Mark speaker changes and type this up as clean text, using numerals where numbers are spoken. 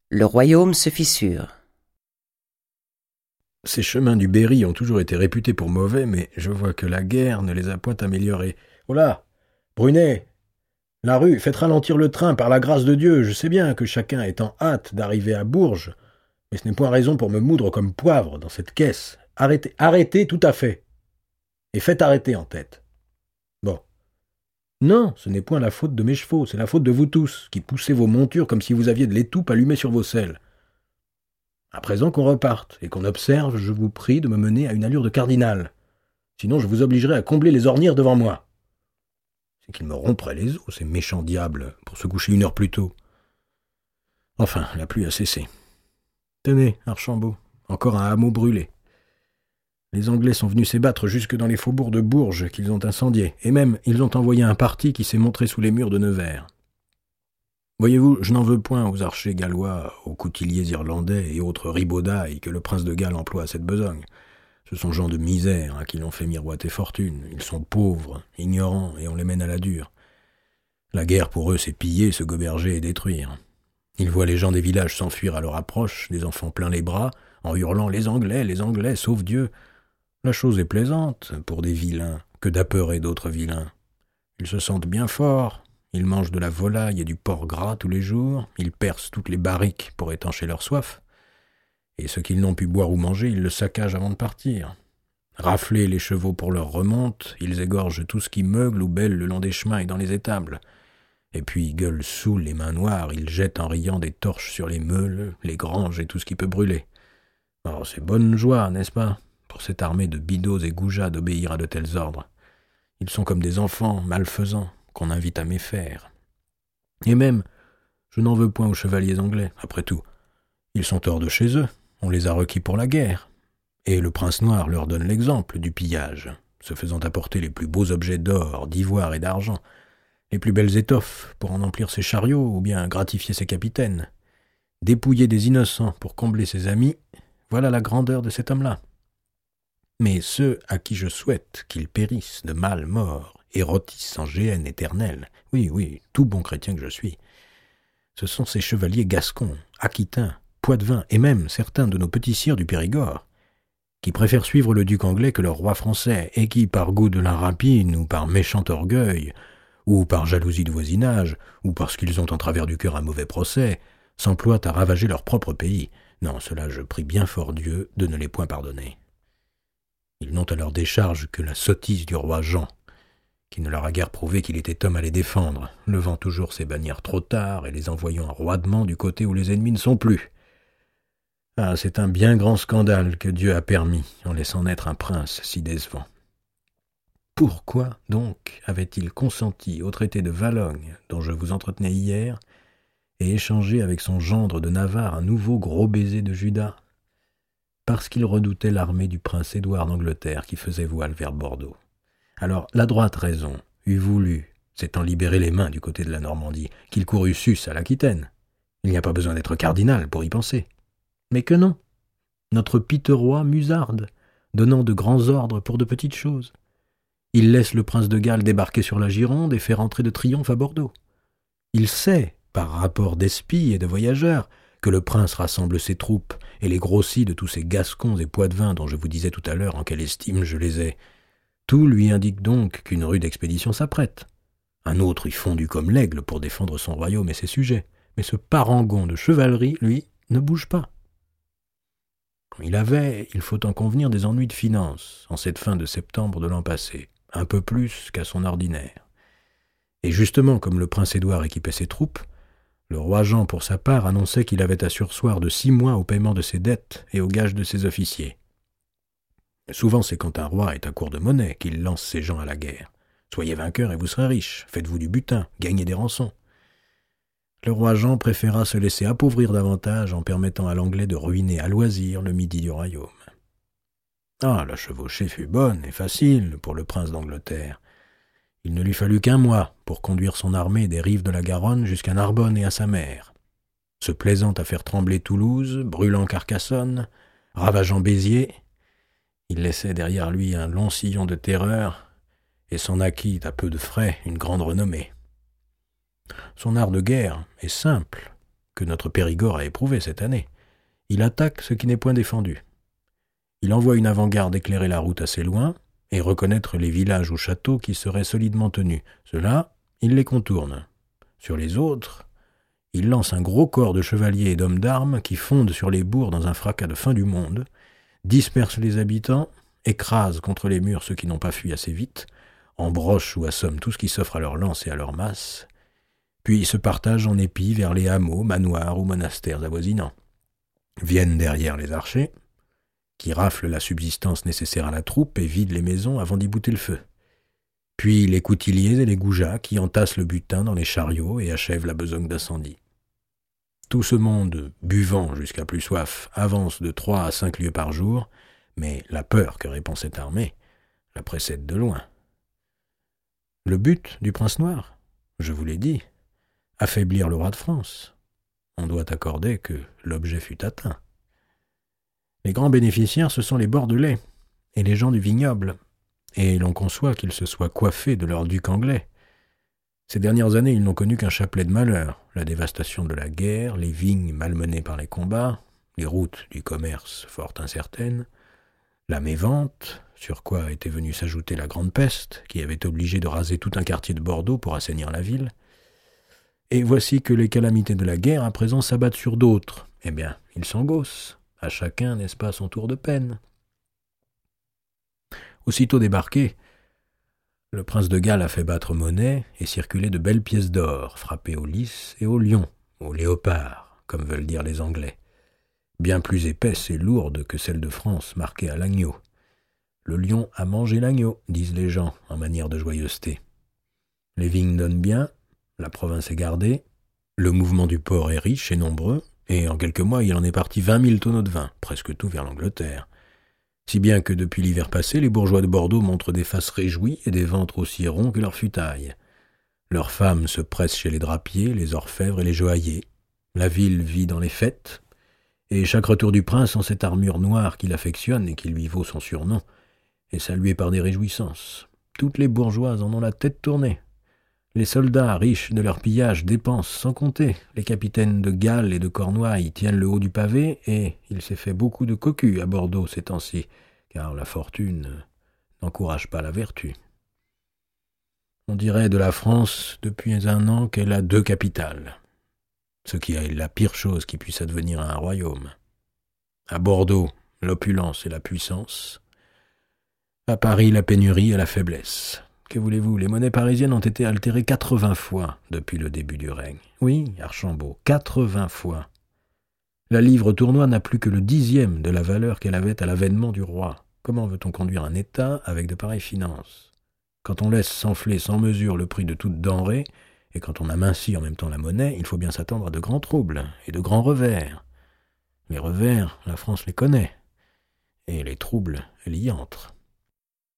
Speaker 1: Le royaume se fissure.
Speaker 2: Ces chemins du Berry ont toujours été réputés pour mauvais, mais je vois que la guerre ne les a point améliorés. Oh là, Brunet, la rue, faites ralentir le train par la grâce de Dieu. Je sais bien que chacun est en hâte d'arriver à Bourges, mais ce n'est point raison pour me moudre comme poivre dans cette caisse. Arrêtez, arrêtez tout à fait. Et faites arrêter en tête. Bon. Non, ce n'est point la faute de mes chevaux, c'est la faute de vous tous, qui poussez vos montures comme si vous aviez de l'étoupe allumée sur vos selles. À présent qu'on reparte, et qu'on observe, je vous prie de me mener à une allure de cardinal. Sinon je vous obligerai à combler les ornières devant moi. C'est qu'ils me romperaient les os, ces méchants diables, pour se coucher 1 heure plus tôt. Enfin, la pluie a cessé. Tenez, Archambault, encore un hameau brûlé. Les Anglais sont venus s'ébattre jusque dans les faubourgs de Bourges qu'ils ont incendiés, et même ils ont envoyé un parti qui s'est montré sous les murs de Nevers. Voyez-vous, je n'en veux point aux archers gallois, aux coutiliers irlandais et autres ribaudailles que le prince de Galles emploie à cette besogne. Ce sont gens de misère qui l'ont fait miroiter fortune. Ils sont pauvres, ignorants, et on les mène à la dure. La guerre pour eux, c'est piller, se goberger et détruire. Ils voient les gens des villages s'enfuir à leur approche, des enfants plein les bras, en hurlant « Les Anglais, sauve Dieu !» La chose est plaisante pour des vilains que d'apeurer d'autres vilains. Ils se sentent bien forts. Ils mangent de la volaille et du porc gras tous les jours, ils percent toutes les barriques pour étancher leur soif, et ce qu'ils n'ont pu boire ou manger, ils le saccagent avant de partir. Rafler les chevaux pour leur remonte, ils égorgent tout ce qui meugle ou bêle le long des chemins et dans les étables. Et puis, gueule saoule, les mains noires, ils jettent en riant des torches sur les meules, les granges et tout ce qui peut brûler. Oh, c'est bonne joie, n'est-ce pas, pour cette armée de bidots et goujats d'obéir à de tels ordres. Ils sont comme des enfants malfaisants, qu'on invite à méfaire. Et même, je n'en veux point aux chevaliers anglais, après tout. Ils sont hors de chez eux, on les a requis pour la guerre. Et le prince noir leur donne l'exemple du pillage, se faisant apporter les plus beaux objets d'or, d'ivoire et d'argent, les plus belles étoffes pour en emplir ses chariots ou bien gratifier ses capitaines. Dépouiller des innocents pour combler ses amis, voilà la grandeur de cet homme-là. Mais ceux à qui je souhaite qu'ils périssent de mâles morts et rôtissent en géhenne éternelle, oui, tout bon chrétien que je suis, ce sont ces chevaliers gascons, aquitains, poitevins et même certains de nos petits sires du Périgord, qui préfèrent suivre le duc anglais que leur roi français et qui, par goût de la rapine ou par méchant orgueil, ou par jalousie de voisinage, ou parce qu'ils ont en travers du cœur un mauvais procès, s'emploient à ravager leur propre pays. Non, cela je prie bien fort Dieu de ne les point pardonner. Ils n'ont à leur décharge que la sottise du roi Jean, qui ne leur a guère prouvé qu'il était homme à les défendre, levant toujours ses bannières trop tard et les envoyant roidement du côté où les ennemis ne sont plus. Ah, c'est un bien grand scandale que Dieu a permis en laissant naître un prince si décevant. Pourquoi, donc, avait-il consenti au traité de Valognes, dont je vous entretenais hier, et échangé avec son gendre de Navarre un nouveau gros baiser de Judas? Parce qu'il redoutait l'armée du prince Édouard d'Angleterre qui faisait voile vers Bordeaux. Alors, la droite raison eût voulu, s'étant libéré les mains du côté de la Normandie, qu'il courût sus à l'Aquitaine. Il n'y a pas besoin d'être cardinal pour y penser. Mais que non. Notre piteux roi musarde, donnant de grands ordres pour de petites choses. Il laisse le prince de Galles débarquer sur la Gironde et faire entrer de triomphe à Bordeaux. Il sait, par rapport d'espies et de voyageurs, que le prince rassemble ses troupes et les grossit de tous ces Gascons et Poitevins dont je vous disais tout à l'heure en quelle estime je les ai. Tout lui indique donc qu'une rude expédition s'apprête. Un autre y fondu comme l'aigle pour défendre son royaume et ses sujets. Mais ce parangon de chevalerie, lui, ne bouge pas. Il avait, il faut en convenir, des ennuis de finances en cette fin de septembre de l'an passé, un peu plus qu'à son ordinaire. Et justement, comme le prince Édouard équipait ses troupes, le roi Jean, pour sa part, annonçait qu'il avait à surseoir de 6 mois au paiement de ses dettes et aux gages de ses officiers. Souvent, c'est quand un roi est à court de monnaie qu'il lance ses gens à la guerre. Soyez vainqueurs et vous serez riches, faites-vous du butin, gagnez des rançons. Le roi Jean préféra se laisser appauvrir davantage en permettant à l'Anglais de ruiner à loisir le midi du royaume. Ah, la chevauchée fut bonne et facile pour le prince d'Angleterre. Il ne lui fallut qu'1 mois pour conduire son armée des rives de la Garonne jusqu'à Narbonne et à sa mère. Se plaisant à faire trembler Toulouse, brûlant Carcassonne, ravageant Béziers, il laissait derrière lui un long sillon de terreur et s'en acquit à peu de frais une grande renommée. Son art de guerre est simple, que notre Périgord a éprouvé cette année. Il attaque ce qui n'est point défendu. Il envoie une avant-garde éclairer la route assez loin et reconnaître les villages ou châteaux qui seraient solidement tenus. Ceux-là, il les contourne. Sur les autres, il lance un gros corps de chevaliers et d'hommes d'armes qui fondent sur les bourgs dans un fracas de fin du monde, disperse les habitants, écrase contre les murs ceux qui n'ont pas fui assez vite, embroche ou assomme tout ce qui s'offre à leur lance et à leur masse, puis se partage en épis vers les hameaux, manoirs ou monastères avoisinants. Viennent derrière les archers, qui raflent la subsistance nécessaire à la troupe et vident les maisons avant d'y bouter le feu. Puis les coutilliers et les goujats qui entassent le butin dans les chariots et achèvent la besogne d'incendie. Tout ce monde, buvant jusqu'à plus soif, avance de 3 à 5 lieues par jour, mais la peur que répand cette armée la précède de loin. Le but du prince noir, je vous l'ai dit, affaiblir le roi de France. On doit accorder que l'objet fut atteint. Les grands bénéficiaires, ce sont les Bordelais et les gens du vignoble, et l'on conçoit qu'ils se soient coiffés de leur duc anglais. Ces dernières années, ils n'ont connu qu'un chapelet de malheurs, la dévastation de la guerre, les vignes malmenées par les combats, les routes du commerce fort incertaines, la mévente, sur quoi était venue s'ajouter la grande peste, qui avait obligé de raser tout un quartier de Bordeaux pour assainir la ville. Et voici que les calamités de la guerre à présent s'abattent sur d'autres. Eh bien, ils s'engossent. À chacun, n'est-ce pas, son tour de peine. Aussitôt débarqué, le prince de Galles a fait battre monnaie et circuler de belles pièces d'or, frappées au lys et au lion, au léopard, comme veulent dire les Anglais, bien plus épaisses et lourdes que celles de France marquées à l'agneau. Le lion a mangé l'agneau, disent les gens, en manière de joyeuseté. Les vignes donnent bien, la province est gardée, le mouvement du port est riche et nombreux, et en quelques mois il en est parti 20 000 tonneaux de vin, presque tout vers l'Angleterre. Si bien que depuis l'hiver passé, les bourgeois de Bordeaux montrent des faces réjouies et des ventres aussi ronds que leur futaille. Leurs femmes se pressent chez les drapiers, les orfèvres et les joailliers. La ville vit dans les fêtes, et chaque retour du prince en cette armure noire qu'il affectionne et qui lui vaut son surnom est salué par des réjouissances. Toutes les bourgeoises en ont la tête tournée. Les soldats, riches de leur pillage, dépensent sans compter. Les capitaines de Galles et de Cornouailles tiennent le haut du pavé, et il s'est fait beaucoup de cocus à Bordeaux ces temps-ci, car la fortune n'encourage pas la vertu. On dirait de la France depuis un an qu'elle a 2 capitales, ce qui est la pire chose qui puisse advenir à un royaume. À Bordeaux, l'opulence et la puissance. À Paris, la pénurie et la faiblesse. Que voulez-vous, les monnaies parisiennes ont été altérées 80 fois depuis le début du règne. Oui, Archambault, 80 fois. La livre tournois n'a plus que le 10e de la valeur qu'elle avait à l'avènement du roi. Comment veut-on conduire un État avec de pareilles finances? Quand on laisse s'enfler sans mesure le prix de toute denrée, et quand on amincit en même temps la monnaie, il faut bien s'attendre à de grands troubles et de grands revers. Les revers, la France les connaît, et les troubles, elle y entre.